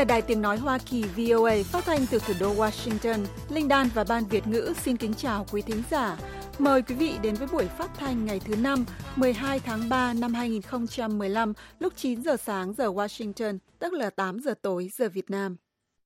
là Đài Tiếng Nói Hoa Kỳ VOA phát thanh từ thủ đô Washington. Linh Đan và Ban Việt ngữ xin kính chào quý thính giả. Mời quý vị đến với buổi phát thanh ngày thứ Năm, 12 tháng 3 năm 2015, lúc 9 giờ sáng giờ Washington, tức là 8 giờ tối giờ Việt Nam.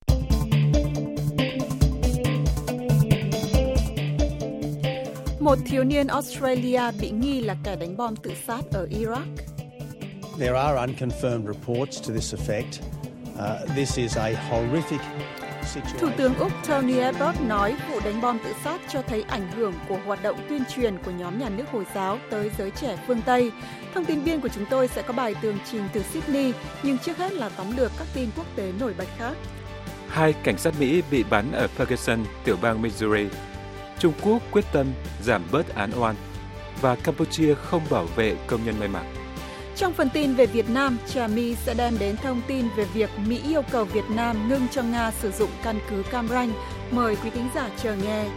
Một thiếu niên Australia bị nghi là kẻ đánh bom tự sát ở Iraq. There are unconfirmed reports to this effect. This is a horrific situation. Thủ tướng Úc Tony Abbott nói vụ đánh bom tự sát cho thấy ảnh hưởng của hoạt động tuyên truyền của nhóm nhà nước Hồi giáo tới giới trẻ phương Tây. Thông tin viên của chúng tôi sẽ có bài tường trình từ Sydney, nhưng trước hết là tóm lược các tin quốc tế nổi bật khác. 2 cảnh sát Mỹ bị bắn ở Ferguson, tiểu bang Missouri. Trung Quốc quyết tâm giảm bớt án oan. Và Campuchia không bảo vệ công nhân may mặc. Trong phần tin về Việt Nam, Trà My sẽ đem đến thông tin về việc Mỹ yêu cầu Việt Nam ngưng cho Nga sử dụng căn cứ Cam Ranh. Mời quý thính giả chờ nghe.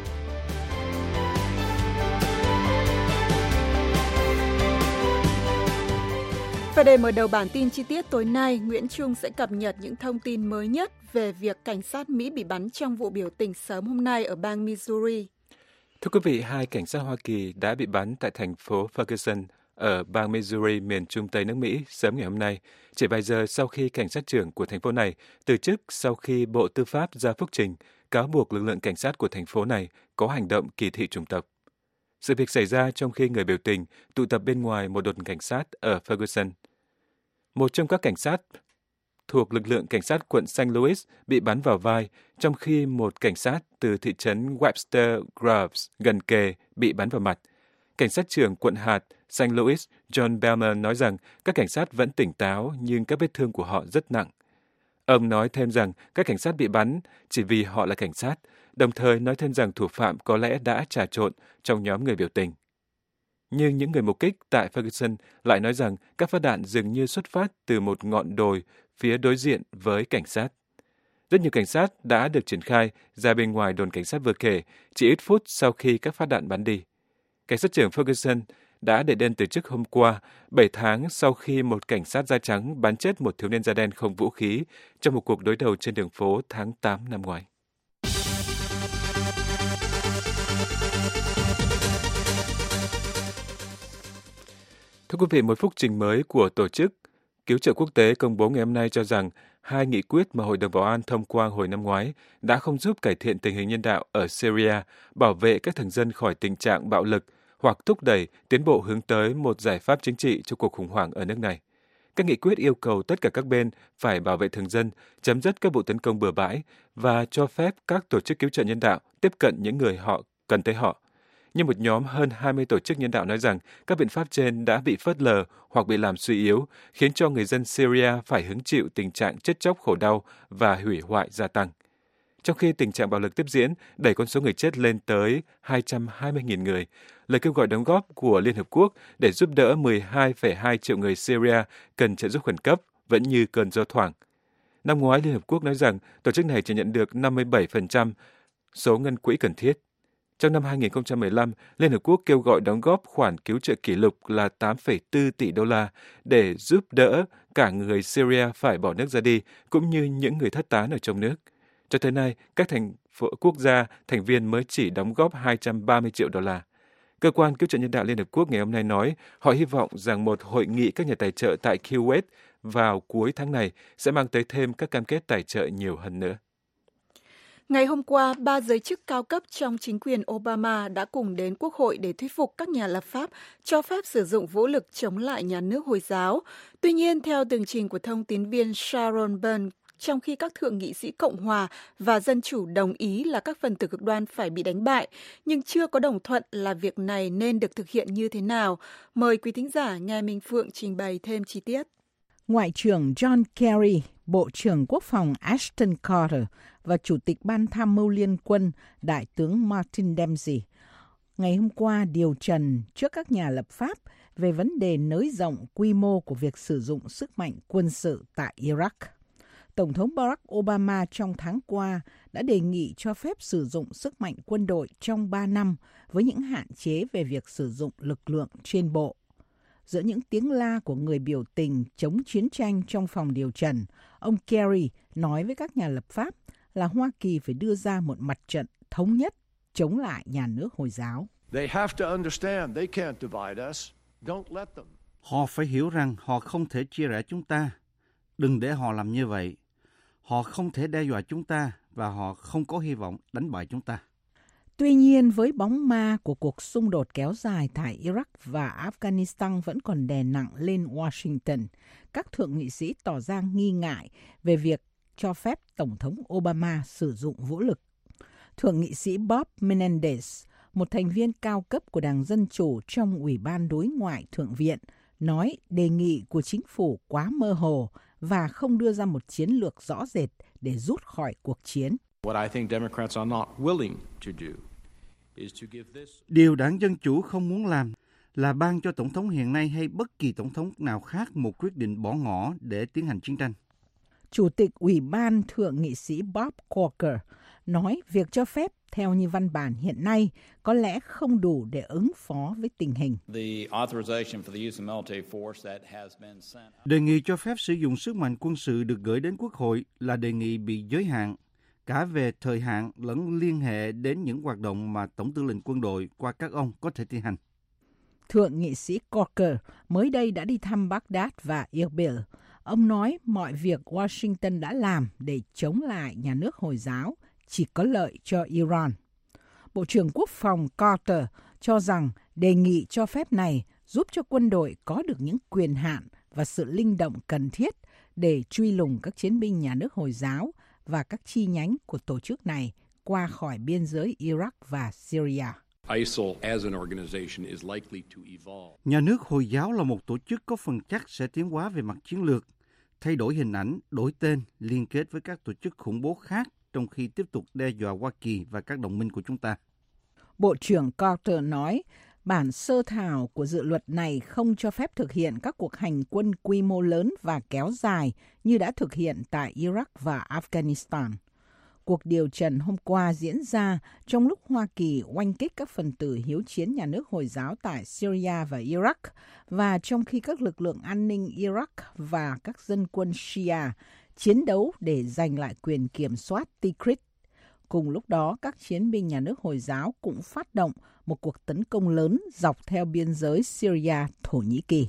Và để mở đầu bản tin chi tiết tối nay, Nguyễn Trung sẽ cập nhật những thông tin mới nhất về việc cảnh sát Mỹ bị bắn trong vụ biểu tình sớm hôm nay ở bang Missouri. Thưa quý vị, 2 cảnh sát Hoa Kỳ đã bị bắn tại thành phố Ferguson ở bang Missouri, miền Trung Tây nước Mỹ sớm ngày hôm nay, chỉ vài giờ sau khi cảnh sát trưởng của thành phố này từ chức sau khi Bộ Tư pháp ra phúc trình cáo buộc lực lượng cảnh sát của thành phố này có hành động kỳ thị chủng tộc. Sự việc xảy ra trong khi người biểu tình tụ tập bên ngoài một đồn cảnh sát ở Ferguson. Một trong các cảnh sát thuộc lực lượng cảnh sát quận St. Louis bị bắn vào vai, trong khi một cảnh sát từ thị trấn Webster Groves gần kề bị bắn vào mặt. Cảnh sát trưởng quận hạt St. Louis John Belmer nói rằng các cảnh sát vẫn tỉnh táo nhưng các vết thương của họ rất nặng. Ông nói thêm rằng các cảnh sát bị bắn chỉ vì họ là cảnh sát, đồng thời nói thêm rằng thủ phạm có lẽ đã trà trộn trong nhóm người biểu tình. Nhưng những người mục kích tại Ferguson lại nói rằng các phát đạn dường như xuất phát từ một ngọn đồi phía đối diện với cảnh sát. Rất nhiều cảnh sát đã được triển khai ra bên ngoài đồn cảnh sát vừa kể chỉ ít phút sau khi các phát đạn bắn đi. Cảnh sát trưởng Ferguson đã đệ đơn từ chức hôm qua, 7 tháng sau khi một cảnh sát da trắng bắn chết một thiếu niên da đen không vũ khí trong một cuộc đối đầu trên đường phố tháng 8 năm ngoái. Thưa quý vị, một phúc trình mới của Tổ chức Cứu trợ Quốc tế công bố ngày hôm nay cho rằng 2 nghị quyết mà Hội đồng Bảo an thông qua hồi năm ngoái đã không giúp cải thiện tình hình nhân đạo ở Syria, bảo vệ các thường dân khỏi tình trạng bạo lực hoặc thúc đẩy tiến bộ hướng tới một giải pháp chính trị cho cuộc khủng hoảng ở nước này. Các nghị quyết yêu cầu tất cả các bên phải bảo vệ thường dân, chấm dứt các vụ tấn công bừa bãi và cho phép các tổ chức cứu trợ nhân đạo tiếp cận những người họ cần tới họ. Nhưng một nhóm hơn 20 tổ chức nhân đạo nói rằng các biện pháp trên đã bị phớt lờ hoặc bị làm suy yếu, khiến cho người dân Syria phải hứng chịu tình trạng chết chóc khổ đau và hủy hoại gia tăng. Trong khi tình trạng bạo lực tiếp diễn, đẩy con số người chết lên tới 220.000 người, lời kêu gọi đóng góp của Liên Hợp Quốc để giúp đỡ 12,2 triệu người Syria cần trợ giúp khẩn cấp vẫn như cơn gió thoảng. Năm ngoái, Liên Hợp Quốc nói rằng tổ chức này chỉ nhận được 57% số ngân quỹ cần thiết. Trong năm 2015, Liên Hợp Quốc kêu gọi đóng góp khoản cứu trợ kỷ lục là 8,4 tỷ đô la để giúp đỡ cả người Syria phải bỏ nước ra đi, cũng như những người thất tán ở trong nước. Cho tới nay, các quốc gia thành viên mới chỉ đóng góp 230 triệu đô la. Cơ quan cứu trợ nhân đạo Liên Hợp Quốc ngày hôm nay nói họ hy vọng rằng một hội nghị các nhà tài trợ tại Kuwait vào cuối tháng này sẽ mang tới thêm các cam kết tài trợ nhiều hơn nữa. Ngày hôm qua, 3 giới chức cao cấp trong chính quyền Obama đã cùng đến Quốc hội để thuyết phục các nhà lập pháp cho phép sử dụng vũ lực chống lại nhà nước Hồi giáo. Tuy nhiên, theo tường trình của thông tín viên Sharon Burns, trong khi các thượng nghị sĩ Cộng hòa và Dân chủ đồng ý là các phần tử cực đoan phải bị đánh bại, nhưng chưa có đồng thuận là việc này nên được thực hiện như thế nào. Mời quý thính giả nghe Minh Phượng trình bày thêm chi tiết. Ngoại trưởng John Kerry, Bộ trưởng Quốc phòng Ashton Carter và Chủ tịch Ban Tham mưu Liên quân Đại tướng Martin Dempsey ngày hôm qua điều trần trước các nhà lập pháp về vấn đề nới rộng quy mô của việc sử dụng sức mạnh quân sự tại Iraq. Tổng thống Barack Obama trong tháng qua đã đề nghị cho phép sử dụng sức mạnh quân đội trong 3 năm với những hạn chế về việc sử dụng lực lượng trên bộ. giữa những tiếng la của người biểu tình chống chiến tranh trong phòng điều trần, ông Kerry nói với các nhà lập pháp là Hoa Kỳ phải đưa ra một mặt trận thống nhất chống lại nhà nước Hồi giáo. Họ phải hiểu rằng họ không thể chia rẽ chúng ta. Đừng để họ làm như vậy. Họ không thể đe dọa chúng ta và họ không có hy vọng đánh bại chúng ta. Tuy nhiên, với bóng ma của cuộc xung đột kéo dài tại Iraq và Afghanistan vẫn còn đè nặng lên Washington, các thượng nghị sĩ tỏ ra nghi ngại về việc cho phép Tổng thống Obama sử dụng vũ lực. Thượng nghị sĩ Bob Menendez, một thành viên cao cấp của Đảng Dân Chủ trong Ủy ban Đối ngoại Thượng viện, nói đề nghị của chính phủ quá mơ hồ và không đưa ra một chiến lược rõ rệt để rút khỏi cuộc chiến. Điều Đảng Dân Chủ không muốn làm là ban cho Tổng thống hiện nay hay bất kỳ Tổng thống nào khác một quyết định bỏ ngỏ để tiến hành chiến tranh. Chủ tịch Ủy ban Thượng nghị sĩ Bob Corker nói việc cho phép theo như văn bản hiện nay có lẽ không đủ để ứng phó với tình hình. Đề nghị cho phép sử dụng sức mạnh quân sự được gửi đến Quốc hội là đề nghị bị giới hạn, cả về thời hạn lẫn liên hệ đến những hoạt động mà Tổng tư lệnh quân đội qua các ông có thể thi hành. Thượng nghị sĩ Corker mới đây đã đi thăm Baghdad và Erbil. Ông nói mọi việc Washington đã làm để chống lại nhà nước Hồi giáo chỉ có lợi cho Iran. Bộ trưởng Quốc phòng Carter cho rằng đề nghị cho phép này giúp cho quân đội có được những quyền hạn và sự linh động cần thiết để truy lùng các chiến binh nhà nước Hồi giáo và các chi nhánh của tổ chức này qua khỏi biên giới Iraq và Syria. Nhà nước Hồi giáo là một tổ chức có phần chắc sẽ tiến hóa về mặt chiến lược, thay đổi hình ảnh, đổi tên, liên kết với các tổ chức khủng bố khác trong khi tiếp tục đe dọa Hoa Kỳ và các đồng minh của chúng ta. Bộ trưởng Carter nói, bản sơ thảo của dự luật này không cho phép thực hiện các cuộc hành quân quy mô lớn và kéo dài như đã thực hiện tại Iraq và Afghanistan. Cuộc điều trần hôm qua diễn ra trong lúc Hoa Kỳ oanh kích các phần tử hiếu chiến nhà nước Hồi giáo tại Syria và Iraq, và trong khi các lực lượng an ninh Iraq và các dân quân Shia chiến đấu để giành lại quyền kiểm soát Tikrit. Cùng lúc đó, các chiến binh nhà nước Hồi giáo cũng phát động một cuộc tấn công lớn dọc theo biên giới Syria, Thổ Nhĩ Kỳ.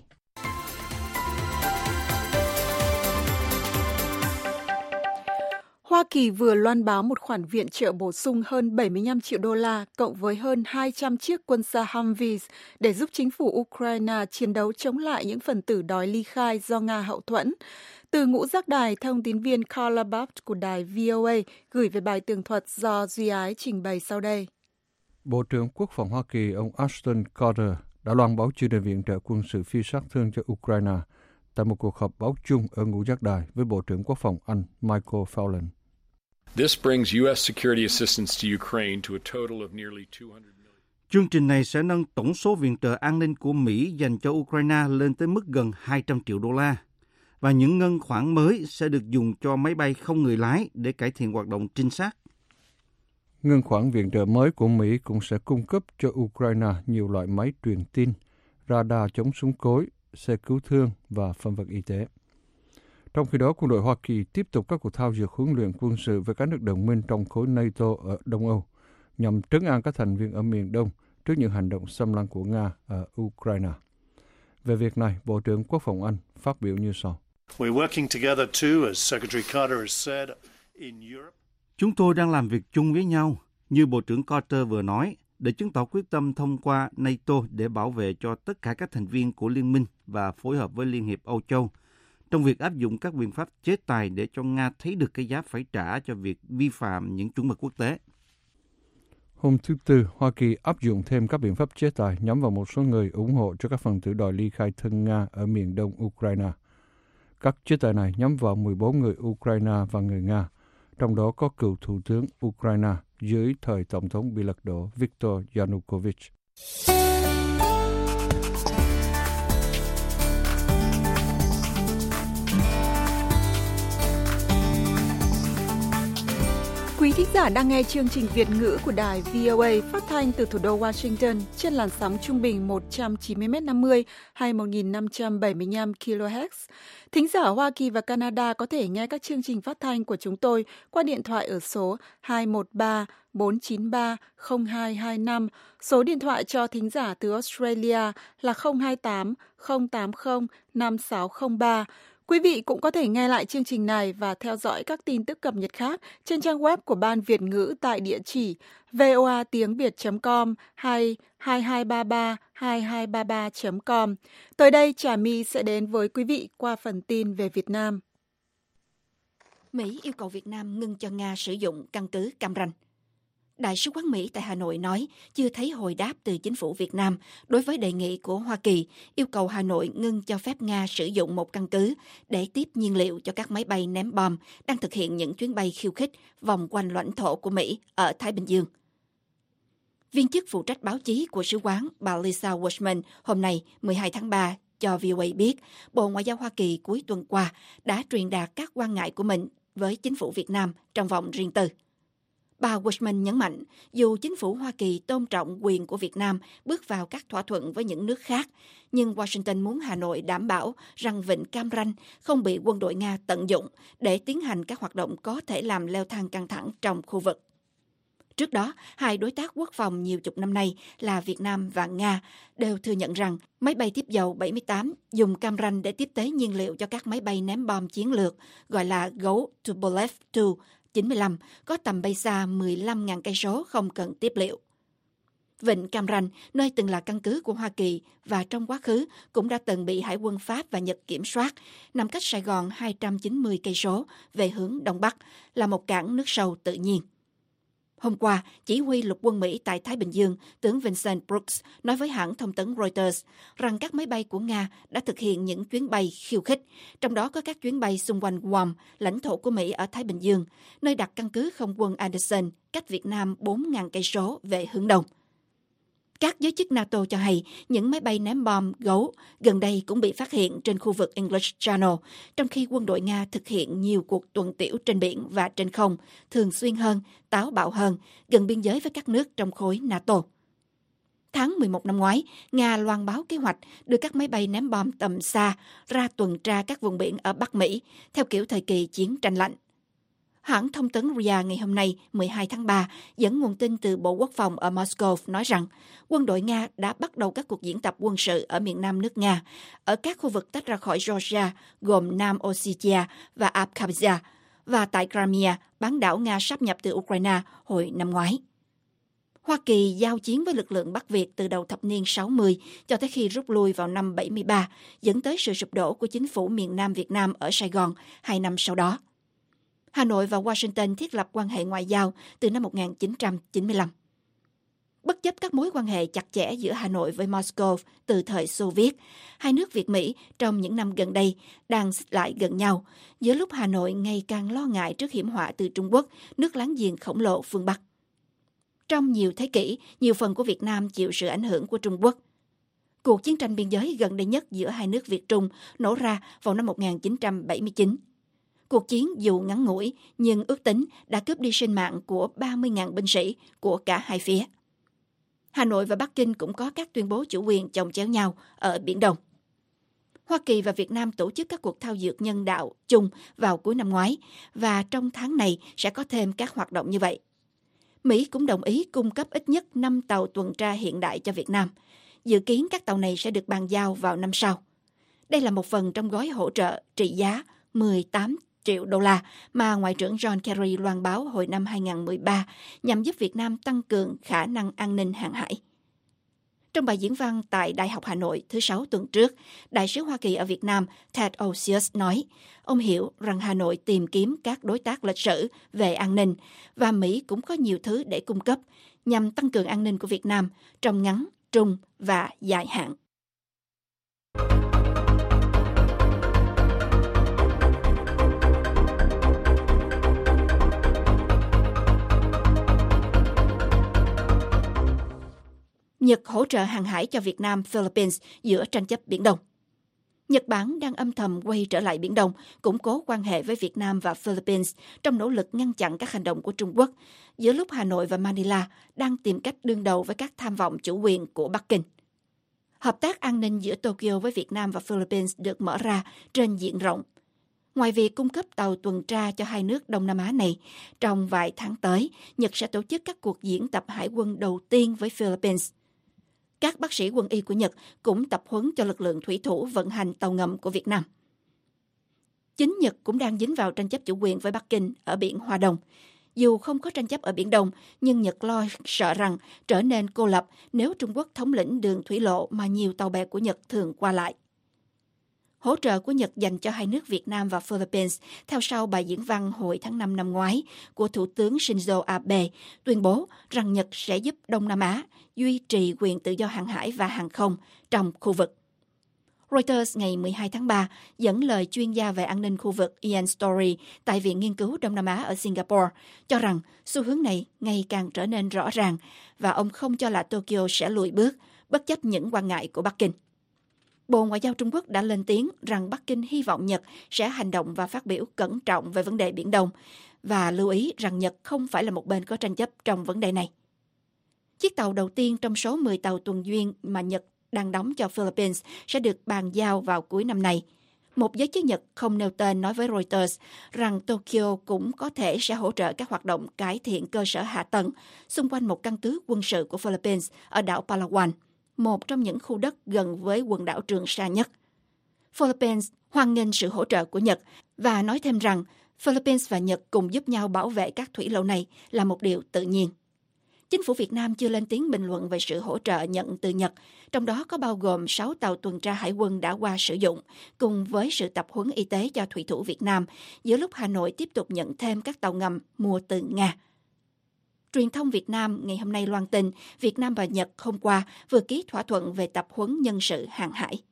Hoa Kỳ vừa loan báo một khoản viện trợ bổ sung hơn 75 triệu đô la cộng với hơn 200 chiếc quân xa Humvees để giúp chính phủ Ukraine chiến đấu chống lại những phần tử đòi ly khai do Nga hậu thuẫn. Từ ngũ giác đài, thông tín viên Carla Baft của đài VOA gửi về bài tường thuật do Duy Ái trình bày sau đây. Bộ trưởng Quốc phòng Hoa Kỳ ông Ashton Carter đã loan báo chương trình viện trợ quân sự phi sát thương cho Ukraine tại một cuộc họp báo chung ở ngũ giác đài với Bộ trưởng Quốc phòng Anh Michael Fallon. This brings U.S. security assistance to Ukraine to a total of nearly 200 million. Chương trình này sẽ nâng tổng số viện trợ an ninh của Mỹ dành cho Ukraine lên tới mức gần 200 triệu đô la. Và những ngân khoản mới sẽ được dùng cho máy bay không người lái để cải thiện hoạt động trinh sát. Ngân khoản viện trợ mới của Mỹ cũng sẽ cung cấp cho Ukraine nhiều loại máy truyền tin, radar chống súng cối, xe cứu thương và phân vật y tế. Trong khi đó, quân đội Hoa Kỳ tiếp tục các cuộc thao dượt huấn luyện quân sự với các nước đồng minh trong khối NATO ở Đông Âu nhằm trấn an các thành viên ở miền Đông trước những hành động xâm lăng của Nga ở Ukraine. Về việc này, Bộ trưởng Quốc phòng Anh phát biểu như sau. Chúng tôi đang làm việc chung với nhau, như Bộ trưởng Carter vừa nói, để chứng tỏ quyết tâm thông qua NATO để bảo vệ cho tất cả các thành viên của Liên minh và phối hợp với Liên hiệp Âu Châu trong việc áp dụng các biện pháp chế tài để cho Nga thấy được cái giá phải trả cho việc vi phạm những chuẩn mực quốc tế. Hôm thứ Tư, Hoa Kỳ áp dụng thêm các biện pháp chế tài nhắm vào một số người ủng hộ cho các phần tử đòi ly khai thân Nga ở miền đông Ukraine. Các chế tài này nhắm vào 14 người Ukraine và người Nga, trong đó có cựu Thủ tướng Ukraine dưới thời Tổng thống bị lật đổ Viktor Yanukovych. Quý thính giả đang nghe chương trình Việt ngữ của đài VOA phát thanh từ thủ đô Washington trên làn sóng trung bình 190m50 hay 1575 kHz. Thính giả ở Hoa Kỳ và Canada có thể nghe các chương trình phát thanh của chúng tôi qua điện thoại ở số 213-493-0225. Số điện thoại cho thính giả từ Australia là 028-080-5603. Quý vị cũng có thể nghe lại chương trình này và theo dõi các tin tức cập nhật khác trên trang web của Ban Việt ngữ tại địa chỉ voatiếngviet.com hay 2233-2233.com. Tới đây, Trà My sẽ đến với quý vị qua phần tin về Việt Nam. Mỹ yêu cầu Việt Nam ngưng cho Nga sử dụng căn cứ Cam Ranh. Đại sứ quán Mỹ tại Hà Nội nói chưa thấy hồi đáp từ chính phủ Việt Nam đối với đề nghị của Hoa Kỳ yêu cầu Hà Nội ngưng cho phép Nga sử dụng một căn cứ để tiếp nhiên liệu cho các máy bay ném bom đang thực hiện những chuyến bay khiêu khích vòng quanh lãnh thổ của Mỹ ở Thái Bình Dương. Viên chức phụ trách báo chí của sứ quán bà Lisa Washman hôm nay 12 tháng 3 cho VOA biết Bộ Ngoại giao Hoa Kỳ cuối tuần qua đã truyền đạt các quan ngại của mình với chính phủ Việt Nam trong vòng riêng tư. Bà Washman nhấn mạnh, dù chính phủ Hoa Kỳ tôn trọng quyền của Việt Nam bước vào các thỏa thuận với những nước khác, nhưng Washington muốn Hà Nội đảm bảo rằng vịnh Cam Ranh không bị quân đội Nga tận dụng để tiến hành các hoạt động có thể làm leo thang căng thẳng trong khu vực. Trước đó, hai đối tác quốc phòng nhiều chục năm nay là Việt Nam và Nga đều thừa nhận rằng máy bay tiếp dầu 78 dùng Cam Ranh để tiếp tế nhiên liệu cho các máy bay ném bom chiến lược gọi là Go Tupolev 2 95 có tầm bay xa 15.000 cây số không cần tiếp liệu. Vịnh Cam Ranh, nơi từng là căn cứ của Hoa Kỳ và trong quá khứ cũng đã từng bị Hải quân Pháp và Nhật kiểm soát, nằm cách Sài Gòn 290 cây số về hướng đông bắc, là một cảng nước sâu tự nhiên. Hôm qua, chỉ huy lục quân Mỹ tại Thái Bình Dương, tướng Vincent Brooks, nói với hãng thông tấn Reuters rằng các máy bay của Nga đã thực hiện những chuyến bay khiêu khích, trong đó có các chuyến bay xung quanh Guam, lãnh thổ của Mỹ ở Thái Bình Dương, nơi đặt căn cứ không quân Anderson, cách Việt Nam 4.000 cây số về hướng đông. Các giới chức NATO cho hay những máy bay ném bom gấu gần đây cũng bị phát hiện trên khu vực English Channel, trong khi quân đội Nga thực hiện nhiều cuộc tuần tiễu trên biển và trên không, thường xuyên hơn, táo bạo hơn, gần biên giới với các nước trong khối NATO. Tháng 11 năm ngoái, Nga loan báo kế hoạch đưa các máy bay ném bom tầm xa ra tuần tra các vùng biển ở Bắc Mỹ, theo kiểu thời kỳ chiến tranh lạnh. Hãng thông tấn RIA ngày hôm nay, 12 tháng 3, dẫn nguồn tin từ Bộ Quốc phòng ở Moscow nói rằng quân đội Nga đã bắt đầu các cuộc diễn tập quân sự ở miền nam nước Nga, ở các khu vực tách ra khỏi Georgia, gồm Nam Ossetia và Abkhazia, và tại Crimea, bán đảo Nga sáp nhập từ Ukraine hồi năm ngoái. Hoa Kỳ giao chiến với lực lượng Bắc Việt từ đầu thập niên 60 cho tới khi rút lui vào năm 73, dẫn tới sự sụp đổ của chính phủ miền Nam Việt Nam ở Sài Gòn 2 năm sau đó. Hà Nội và Washington thiết lập quan hệ ngoại giao từ năm 1995. Bất chấp các mối quan hệ chặt chẽ giữa Hà Nội với Moscow từ thời Xô Viết, hai nước Việt-Mỹ trong những năm gần đây đang xích lại gần nhau, giữa lúc Hà Nội ngày càng lo ngại trước hiểm họa từ Trung Quốc, nước láng giềng khổng lồ phương Bắc. Trong nhiều thế kỷ, nhiều phần của Việt Nam chịu sự ảnh hưởng của Trung Quốc. Cuộc chiến tranh biên giới gần đây nhất giữa hai nước Việt-Trung nổ ra vào năm 1979. Cuộc chiến dù ngắn ngủi, nhưng ước tính đã cướp đi sinh mạng của 30.000 binh sĩ của cả hai phía. Hà Nội và Bắc Kinh cũng có các tuyên bố chủ quyền chồng chéo nhau ở Biển Đông. Hoa Kỳ và Việt Nam tổ chức các cuộc thao dượt nhân đạo chung vào cuối năm ngoái, và trong tháng này sẽ có thêm các hoạt động như vậy. Mỹ cũng đồng ý cung cấp ít nhất 5 tàu tuần tra hiện đại cho Việt Nam. Dự kiến các tàu này sẽ được bàn giao vào năm sau. Đây là một phần trong gói hỗ trợ trị giá 18 triệu đô la mà Ngoại trưởng John Kerry loan báo hồi năm 2013 nhằm giúp Việt Nam tăng cường khả năng an ninh hàng hải. Trong bài diễn văn tại Đại học Hà Nội thứ Sáu tuần trước, Đại sứ Hoa Kỳ ở Việt Nam Ted Osius nói, ông hiểu rằng Hà Nội tìm kiếm các đối tác lịch sử về an ninh và Mỹ cũng có nhiều thứ để cung cấp nhằm tăng cường an ninh của Việt Nam trong ngắn, trung và dài hạn. Nhật hỗ trợ hàng hải cho Việt Nam, Philippines giữa tranh chấp Biển Đông. Nhật Bản đang âm thầm quay trở lại Biển Đông, củng cố quan hệ với Việt Nam và Philippines trong nỗ lực ngăn chặn các hành động của Trung Quốc, giữa lúc Hà Nội và Manila đang tìm cách đương đầu với các tham vọng chủ quyền của Bắc Kinh. Hợp tác an ninh giữa Tokyo với Việt Nam và Philippines được mở ra trên diện rộng. Ngoài việc cung cấp tàu tuần tra cho hai nước Đông Nam Á này, trong vài tháng tới, Nhật sẽ tổ chức các cuộc diễn tập hải quân đầu tiên với Philippines. Các bác sĩ quân y của Nhật cũng tập huấn cho lực lượng thủy thủ vận hành tàu ngầm của Việt Nam. Chính Nhật cũng đang dính vào tranh chấp chủ quyền với Bắc Kinh ở biển Hoa Đông. Dù không có tranh chấp ở Biển Đông, nhưng Nhật lo sợ rằng trở nên cô lập nếu Trung Quốc thống lĩnh đường thủy lộ mà nhiều tàu bè của Nhật thường qua lại. Hỗ trợ của Nhật dành cho hai nước Việt Nam và Philippines theo sau bài diễn văn hồi tháng 5 năm ngoái của Thủ tướng Shinzo Abe tuyên bố rằng Nhật sẽ giúp Đông Nam Á duy trì quyền tự do hàng hải và hàng không trong khu vực. Reuters ngày 12 tháng 3 dẫn lời chuyên gia về an ninh khu vực Ian Story tại Viện Nghiên cứu Đông Nam Á ở Singapore cho rằng xu hướng này ngày càng trở nên rõ ràng và ông không cho là Tokyo sẽ lùi bước bất chấp những quan ngại của Bắc Kinh. Bộ Ngoại giao Trung Quốc đã lên tiếng rằng Bắc Kinh hy vọng Nhật sẽ hành động và phát biểu cẩn trọng về vấn đề Biển Đông và lưu ý rằng Nhật không phải là một bên có tranh chấp trong vấn đề này. Chiếc tàu đầu tiên trong số 10 tàu tuần duyên mà Nhật đang đóng cho Philippines sẽ được bàn giao vào cuối năm nay. Một giới chức Nhật không nêu tên nói với Reuters rằng Tokyo cũng có thể sẽ hỗ trợ các hoạt động cải thiện cơ sở hạ tầng xung quanh một căn cứ quân sự của Philippines ở đảo Palawan, một trong những khu đất gần với quần đảo Trường Sa nhất. Philippines hoan nghênh sự hỗ trợ của Nhật và nói thêm rằng Philippines và Nhật cùng giúp nhau bảo vệ các thủy lộ này là một điều tự nhiên. Chính phủ Việt Nam chưa lên tiếng bình luận về sự hỗ trợ nhận từ Nhật, trong đó có bao gồm 6 tàu tuần tra hải quân đã qua sử dụng, cùng với sự tập huấn y tế cho thủy thủ Việt Nam, giữa lúc Hà Nội tiếp tục nhận thêm các tàu ngầm mua từ Nga. Truyền thông Việt Nam ngày hôm nay loan tin Việt Nam và Nhật hôm qua vừa ký thỏa thuận về tập huấn nhân sự hàng hải.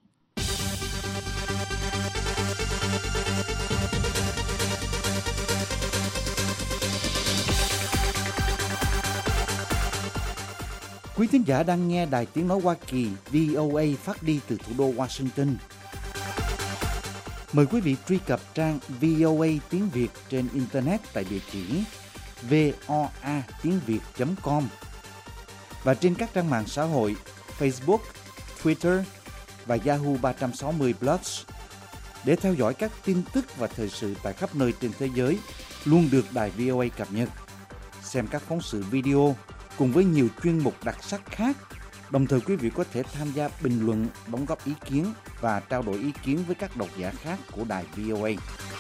Quý thính giả đang nghe Đài Tiếng Nói Hoa Kỳ VOA phát đi từ thủ đô Washington. Mời quý vị truy cập trang VOA tiếng Việt trên Internet tại địa chỉ voatiengviet.com và trên các trang mạng xã hội Facebook, Twitter và Yahoo 360 Plus để theo dõi các tin tức và thời sự tại khắp nơi trên thế giới luôn được Đài VOA cập nhật. Xem các phóng sự video cùng với nhiều chuyên mục đặc sắc khác. Đồng thời quý vị có thể tham gia bình luận, đóng góp ý kiến và trao đổi ý kiến với các độc giả khác của Đài VOA.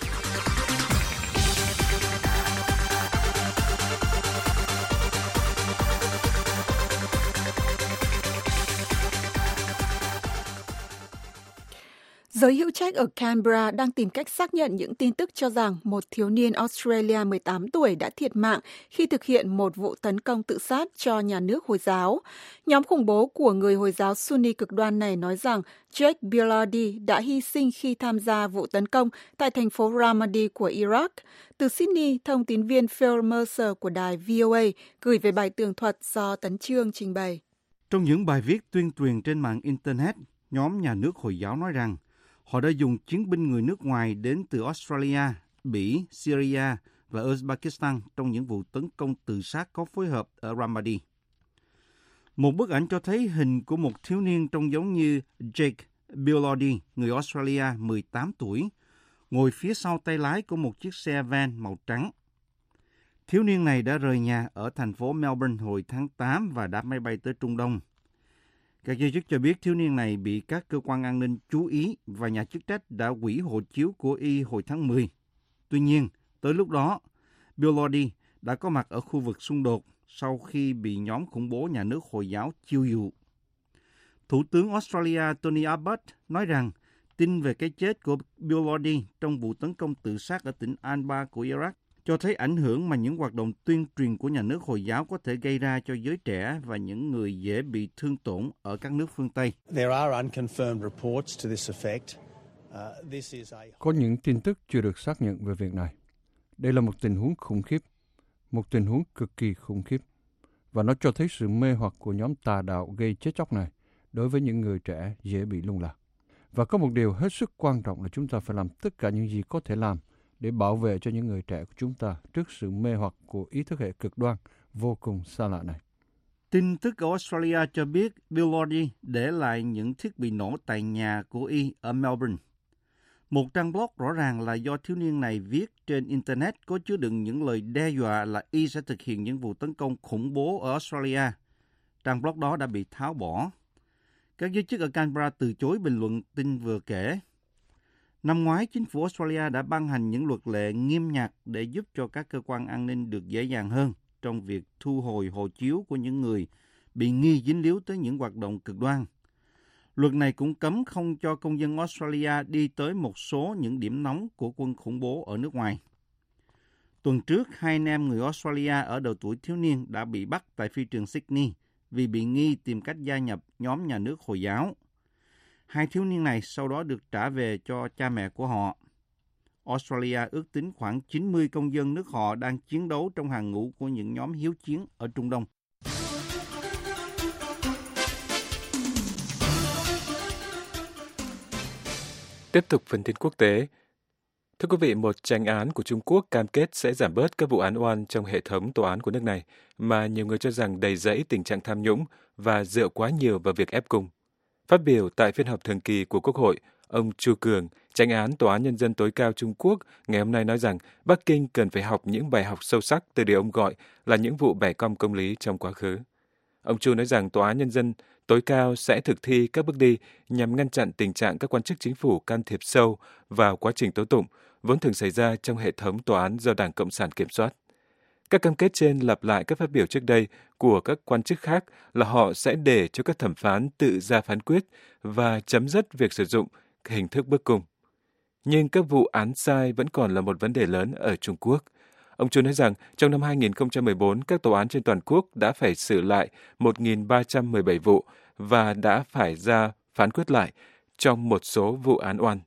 Giới hữu trách ở Canberra đang tìm cách xác nhận những tin tức cho rằng một thiếu niên Australia 18 tuổi đã thiệt mạng khi thực hiện một vụ tấn công tự sát cho nhà nước Hồi giáo. Nhóm khủng bố của người Hồi giáo Sunni cực đoan này nói rằng Jake Bilardi đã hy sinh khi tham gia vụ tấn công tại thành phố Ramadi của Iraq. Từ Sydney, thông tín viên Phil Mercer của đài VOA gửi về bài tường thuật do Tấn Chương trình bày. Trong những bài viết tuyên truyền trên mạng Internet, nhóm nhà nước Hồi giáo nói rằng họ đã dùng chiến binh người nước ngoài đến từ Australia, Bỉ, Syria và Uzbekistan trong những vụ tấn công tự sát có phối hợp ở Ramadi. Một bức ảnh cho thấy hình của một thiếu niên trông giống như Jake Bilardi, người Australia 18 tuổi, ngồi phía sau tay lái của một chiếc xe van màu trắng. Thiếu niên này đã rời nhà ở thành phố Melbourne hồi tháng 8 và đáp máy bay tới Trung Đông. Các giới chức cho biết thiếu niên này bị các cơ quan an ninh chú ý và nhà chức trách đã hủy hộ chiếu của y hồi tháng 10. Tuy nhiên, tới lúc đó, Bilardi đã có mặt ở khu vực xung đột sau khi bị nhóm khủng bố nhà nước Hồi giáo chiêu dụ. Thủ tướng Australia Tony Abbott nói rằng tin về cái chết của Bilardi trong vụ tấn công tự sát ở tỉnh Anbar của Iraq cho thấy ảnh hưởng mà những hoạt động tuyên truyền của nhà nước Hồi giáo có thể gây ra cho giới trẻ và những người dễ bị thương tổn ở các nước phương Tây. Có những tin tức chưa được xác nhận về việc này. Đây là một tình huống khủng khiếp, một tình huống cực kỳ khủng khiếp, và nó cho thấy sự mê hoặc của nhóm tà đạo gây chết chóc này đối với những người trẻ dễ bị lung lạc. Và có một điều hết sức quan trọng là chúng ta phải làm tất cả những gì có thể làm để bảo vệ cho những người trẻ của chúng ta trước sự mê hoặc của ý thức hệ cực đoan vô cùng xa lạ này. Tin tức ở Australia cho biết Bill Oddie để lại những thiết bị nổ tại nhà của y ở Melbourne. Một trang blog rõ ràng là do thiếu niên này viết trên Internet có chứa đựng những lời đe dọa là y sẽ thực hiện những vụ tấn công khủng bố ở Australia. Trang blog đó đã bị tháo bỏ. Các giới chức ở Canberra từ chối bình luận tin vừa kể. Năm ngoái, chính phủ Australia đã ban hành những luật lệ nghiêm ngặt để giúp cho các cơ quan an ninh được dễ dàng hơn trong việc thu hồi hộ chiếu của những người bị nghi dính líu tới những hoạt động cực đoan. Luật này cũng cấm không cho công dân Australia đi tới một số những điểm nóng của quân khủng bố ở nước ngoài. Tuần trước, 2 anh em người Australia ở độ tuổi thiếu niên đã bị bắt tại phi trường Sydney vì bị nghi tìm cách gia nhập nhóm nhà nước Hồi giáo. 2 thiếu niên này sau đó được trả về cho cha mẹ của họ. Australia ước tính khoảng 90 công dân nước họ đang chiến đấu trong hàng ngũ của những nhóm hiếu chiến ở Trung Đông. Tiếp tục phần tin quốc tế. Thưa quý vị, một chánh án của Trung Quốc cam kết sẽ giảm bớt các vụ án oan trong hệ thống tòa án của nước này, mà nhiều người cho rằng đầy rẫy tình trạng tham nhũng và dựa quá nhiều vào việc ép cung. Phát biểu tại phiên họp thường kỳ của Quốc hội, ông Chu Cường, chánh án Tòa án Nhân dân tối cao Trung Quốc, ngày hôm nay nói rằng Bắc Kinh cần phải học những bài học sâu sắc từ điều ông gọi là những vụ bẻ cong công lý trong quá khứ. Ông Chu nói rằng Tòa án Nhân dân tối cao sẽ thực thi các bước đi nhằm ngăn chặn tình trạng các quan chức chính phủ can thiệp sâu vào quá trình tố tụng, vốn thường xảy ra trong hệ thống tòa án do Đảng Cộng sản kiểm soát. Các cam kết trên lặp lại các phát biểu trước đây của các quan chức khác là họ sẽ để cho các thẩm phán tự ra phán quyết và chấm dứt việc sử dụng hình thức bức cung. Nhưng các vụ án sai vẫn còn là một vấn đề lớn ở Trung Quốc. Ông Chu nói rằng trong năm 2014, các tòa án trên toàn quốc đã phải xử lại 1.317 vụ và đã phải ra phán quyết lại trong một số vụ án oan.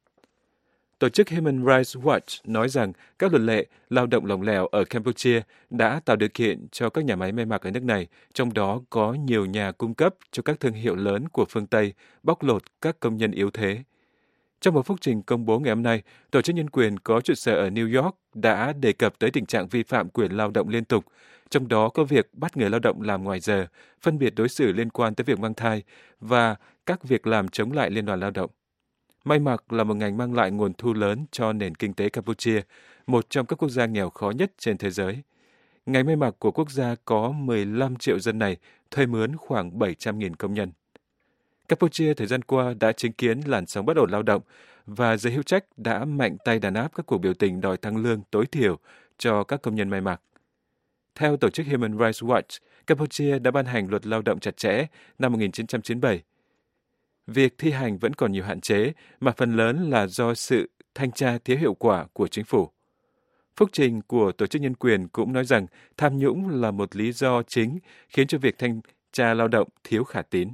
Tổ chức Human Rights Watch nói rằng các luật lệ lao động lỏng lẻo ở Campuchia đã tạo điều kiện cho các nhà máy may mặc ở nước này, trong đó có nhiều nhà cung cấp cho các thương hiệu lớn của phương Tây bóc lột các công nhân yếu thế. Trong một phúc trình công bố ngày hôm nay, Tổ chức Nhân quyền có trụ sở ở New York đã đề cập tới tình trạng vi phạm quyền lao động liên tục, trong đó có việc bắt người lao động làm ngoài giờ, phân biệt đối xử liên quan tới việc mang thai và các việc làm chống lại Liên đoàn Lao động. May mặc là một ngành mang lại nguồn thu lớn cho nền kinh tế Campuchia, một trong các quốc gia nghèo khó nhất trên thế giới. Ngành may mặc của quốc gia có 15 triệu dân này thuê mướn khoảng 700.000 công nhân. Campuchia thời gian qua đã chứng kiến làn sóng bất ổn lao động và giới hữu trách đã mạnh tay đàn áp các cuộc biểu tình đòi tăng lương tối thiểu cho các công nhân may mặc. Theo tổ chức Human Rights Watch, Campuchia đã ban hành luật lao động chặt chẽ năm 1997. Việc thi hành vẫn còn nhiều hạn chế, mà phần lớn là do sự thanh tra thiếu hiệu quả của chính phủ. Phúc trình của Tổ chức Nhân quyền cũng nói rằng tham nhũng là một lý do chính khiến cho việc thanh tra lao động thiếu khả tín.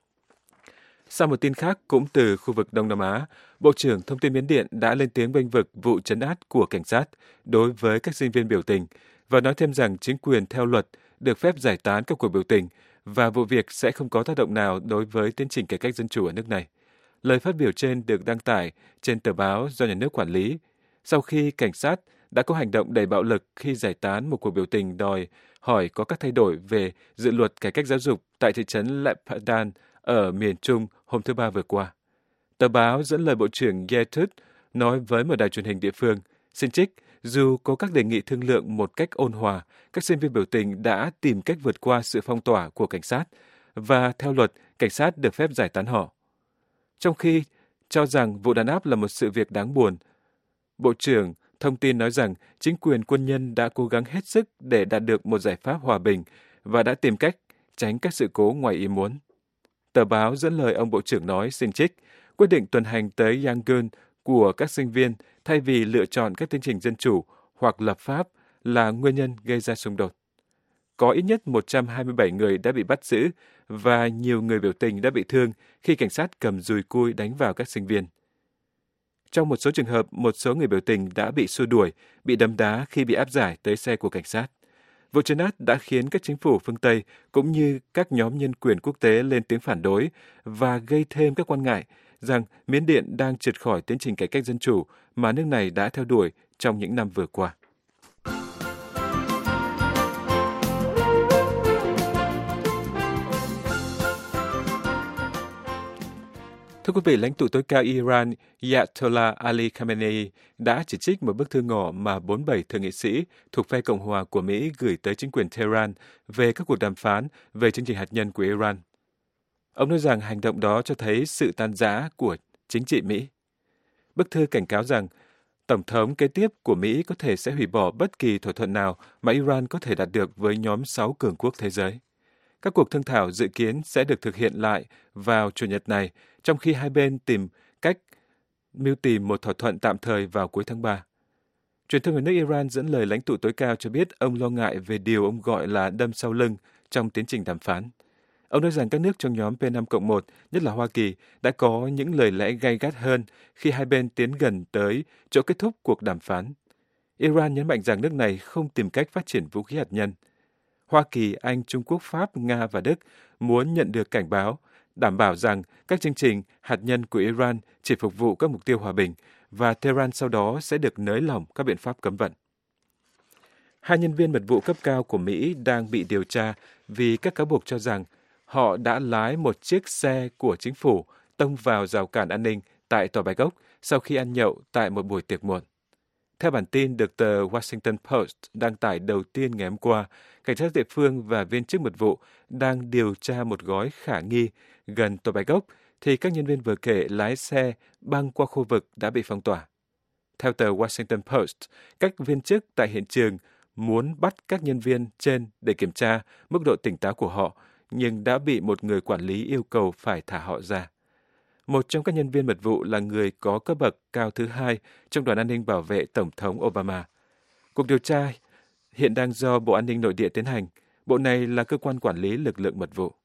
Sau một tin khác cũng từ khu vực Đông Nam Á, Bộ trưởng Thông tin Miến Điện đã lên tiếng bênh vực vụ trấn áp của cảnh sát đối với các sinh viên biểu tình và nói thêm rằng chính quyền theo luật được phép giải tán các cuộc biểu tình và vụ việc sẽ không có tác động nào đối với tiến trình cải cách dân chủ ở nước này. Lời phát biểu trên được đăng tải trên tờ báo do nhà nước quản lý, sau khi cảnh sát đã có hành động đầy bạo lực khi giải tán một cuộc biểu tình đòi hỏi có các thay đổi về dự luật cải cách giáo dục tại thị trấn Lepadan ở miền Trung hôm thứ Ba vừa qua. Tờ báo dẫn lời Bộ trưởng Gertrude nói với một đài truyền hình địa phương, xin trích, dù có các đề nghị thương lượng một cách ôn hòa, các sinh viên biểu tình đã tìm cách vượt qua sự phong tỏa của cảnh sát và theo luật, cảnh sát được phép giải tán họ. Trong khi cho rằng vụ đàn áp là một sự việc đáng buồn, Bộ trưởng Thông tin nói rằng chính quyền quân nhân đã cố gắng hết sức để đạt được một giải pháp hòa bình và đã tìm cách tránh các sự cố ngoài ý muốn. Tờ báo dẫn lời ông Bộ trưởng nói, xin trích, quyết định tuần hành tới Yangon của các sinh viên thay vì lựa chọn các tiến trình dân chủ hoặc lập pháp là nguyên nhân gây ra xung đột. Có ít nhất 127 người đã bị bắt giữ và nhiều người biểu tình đã bị thương khi cảnh sát cầm dùi cui đánh vào các sinh viên. Trong một số trường hợp, một số người biểu tình đã bị xua đuổi, bị đấm đá khi bị áp giải tới xe của cảnh sát. Vụ trấn áp đã khiến các chính phủ phương Tây cũng như các nhóm nhân quyền quốc tế lên tiếng phản đối và gây thêm các quan ngại rằng Miến Điện đang trượt khỏi tiến trình cải cách dân chủ mà nước này đã theo đuổi trong những năm vừa qua. Thưa quý vị, lãnh tụ tối cao Iran Ayatollah Ali Khamenei đã chỉ trích một bức thư ngỏ mà 47 thượng nghị sĩ thuộc phe Cộng hòa của Mỹ gửi tới chính quyền Tehran về các cuộc đàm phán về chương trình hạt nhân của Iran. Ông nói rằng hành động đó cho thấy sự tan rã của chính trị Mỹ. Bức thư cảnh cáo rằng Tổng thống kế tiếp của Mỹ có thể sẽ hủy bỏ bất kỳ thỏa thuận nào mà Iran có thể đạt được với nhóm 6 cường quốc thế giới. Các cuộc thương thảo dự kiến sẽ được thực hiện lại vào Chủ nhật này, trong khi hai bên tìm cách mưu tìm một thỏa thuận tạm thời vào cuối tháng 3. Truyền thông nhà nước Iran dẫn lời lãnh tụ tối cao cho biết ông lo ngại về điều ông gọi là đâm sau lưng trong tiến trình đàm phán. Ông nói rằng các nước trong nhóm P5+1, nhất là Hoa Kỳ, đã có những lời lẽ gay gắt hơn khi hai bên tiến gần tới chỗ kết thúc cuộc đàm phán. Iran nhấn mạnh rằng nước này không tìm cách phát triển vũ khí hạt nhân. Hoa Kỳ, Anh, Trung Quốc, Pháp, Nga và Đức muốn nhận được cảnh báo, đảm bảo rằng các chương trình hạt nhân của Iran chỉ phục vụ các mục tiêu hòa bình và Tehran sau đó sẽ được nới lỏng các biện pháp cấm vận. Hai nhân viên mật vụ cấp cao của Mỹ đang bị điều tra vì các cáo buộc cho rằng họ đã lái một chiếc xe của chính phủ tông vào rào cản an ninh tại Tòa Bạch Ốc sau khi ăn nhậu tại một buổi tiệc muộn. Theo bản tin được tờ Washington Post đăng tải đầu tiên ngày hôm qua, cảnh sát địa phương và viên chức mật vụ đang điều tra một gói khả nghi gần Tòa Bạch Ốc, thì các nhân viên vừa kể lái xe băng qua khu vực đã bị phong tỏa. Theo tờ Washington Post, các viên chức tại hiện trường muốn bắt các nhân viên trên để kiểm tra mức độ tỉnh táo của họ, nhưng đã bị một người quản lý yêu cầu phải thả họ ra. Một trong các nhân viên mật vụ là người có cấp bậc cao thứ hai trong đoàn an ninh bảo vệ Tổng thống Obama. Cuộc điều tra hiện đang do Bộ An ninh Nội địa tiến hành. Bộ này là cơ quan quản lý lực lượng mật vụ.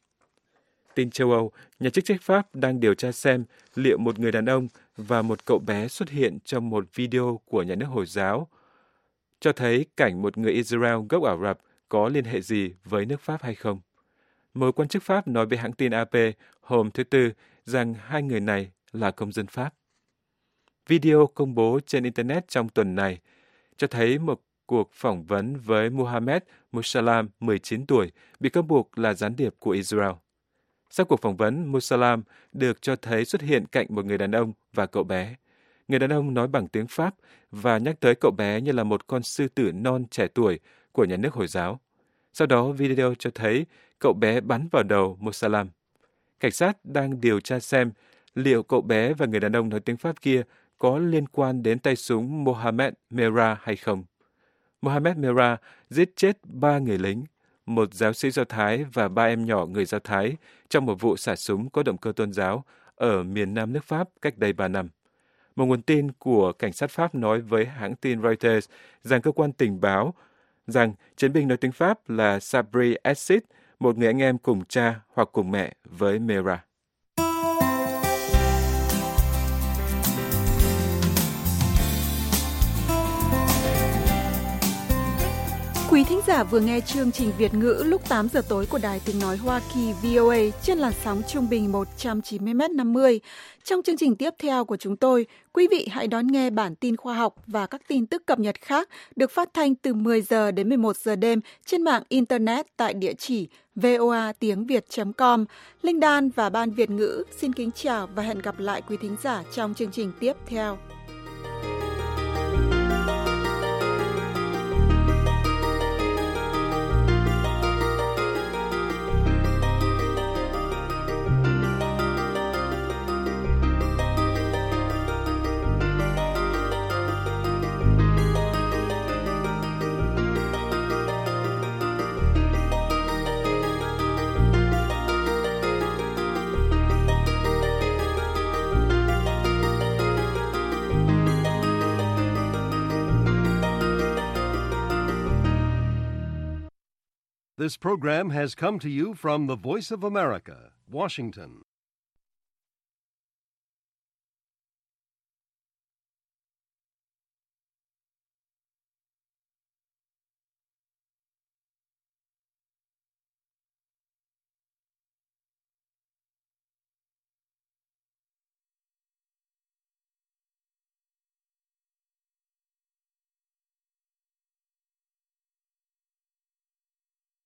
Tin châu Âu, nhà chức trách Pháp đang điều tra xem liệu một người đàn ông và một cậu bé xuất hiện trong một video của nhà nước Hồi giáo cho thấy cảnh một người Israel gốc Ả Rập có liên hệ gì với nước Pháp hay không. Một quan chức Pháp nói với hãng tin AP hôm thứ Tư rằng hai người này là công dân Pháp. Video công bố trên Internet trong tuần này cho thấy một cuộc phỏng vấn với Mohammed Musalam, 19 tuổi, bị cáo buộc là gián điệp của Israel. Sau cuộc phỏng vấn, Musalam được cho thấy xuất hiện cạnh một người đàn ông và cậu bé. Người đàn ông nói bằng tiếng Pháp và nhắc tới cậu bé như là một con sư tử non trẻ tuổi của nhà nước Hồi giáo. Sau đó, video cho thấy cậu bé bắn vào đầu Musalam. Cảnh sát đang điều tra xem liệu cậu bé và người đàn ông nói tiếng Pháp kia có liên quan đến tay súng Mohamed Merah hay không. Mohamed Merah giết chết 3 người lính, một giáo sĩ Do Thái và 3 em nhỏ người Do Thái trong một vụ xả súng có động cơ tôn giáo ở miền nam nước Pháp cách đây 3 năm. Một nguồn tin của cảnh sát Pháp nói với hãng tin Reuters rằng cơ quan tình báo rằng chiến binh nói tiếng Pháp là Sabri Essid, một người anh em cùng cha hoặc cùng mẹ với Merah. Quý thính giả vừa nghe chương trình Việt ngữ lúc 8 giờ tối của Đài Tiếng Nói Hoa Kỳ VOA trên làn sóng trung bình 190m50. Trong chương trình tiếp theo của chúng tôi, quý vị hãy đón nghe bản tin khoa học và các tin tức cập nhật khác được phát thanh từ 10 giờ đến 11 giờ đêm trên mạng Internet tại địa chỉ voatiengviet.com. Linh Đan và Ban Việt ngữ xin kính chào và hẹn gặp lại quý thính giả trong chương trình tiếp theo. This program has come to you from the Voice of America, Washington.